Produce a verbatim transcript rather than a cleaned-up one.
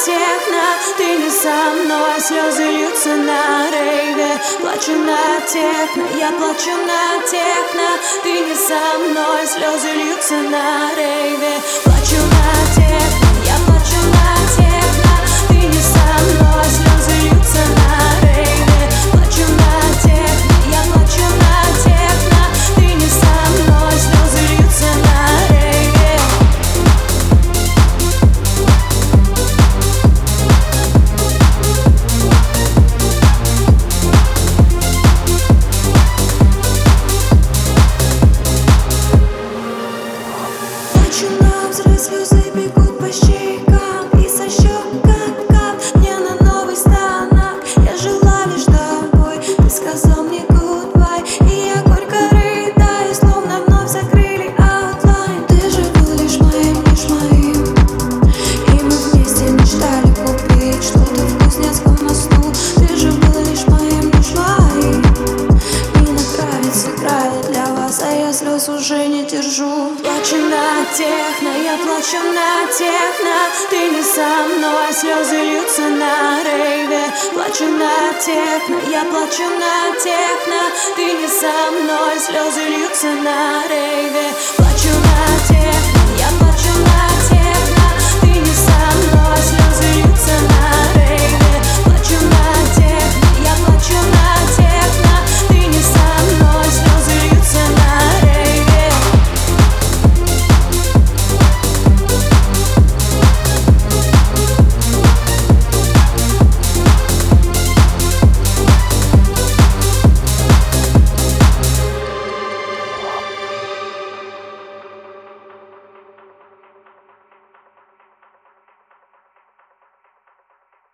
техно, ты не со мной, слезы льются на рейве. Плачу на техно, я плачу на техно, ты не со мной, слезы льются на рейве. Плачу на техно, я плачу на техно, ты не со мной, слезы льются на рейве. Плачу на техно, я плачу на техно, ты не со мной, слезы льются на рейве. Плачу на взрыв, слезы бегут по щекам и со щек кап кап мне на новый станок. Я жила лишь тобой, ты сказал мне goodbye, и я горько рыдаю, словно вновь закрыли аутлайн. Ты же был лишь моим, лишь моим, и мы вместе мечтали купить что-то в Кузнецком мосту. Ты же был лишь моим, лишь моим, и нравится, играет для вас, а я слез уже не держу. Плачу на техно, я плачу на техно, ты не со мной, слезы льются на рейве. Плачу на техно, я плачу на техно, ты не со мной, слезы льются на рейве. Плачу на техно.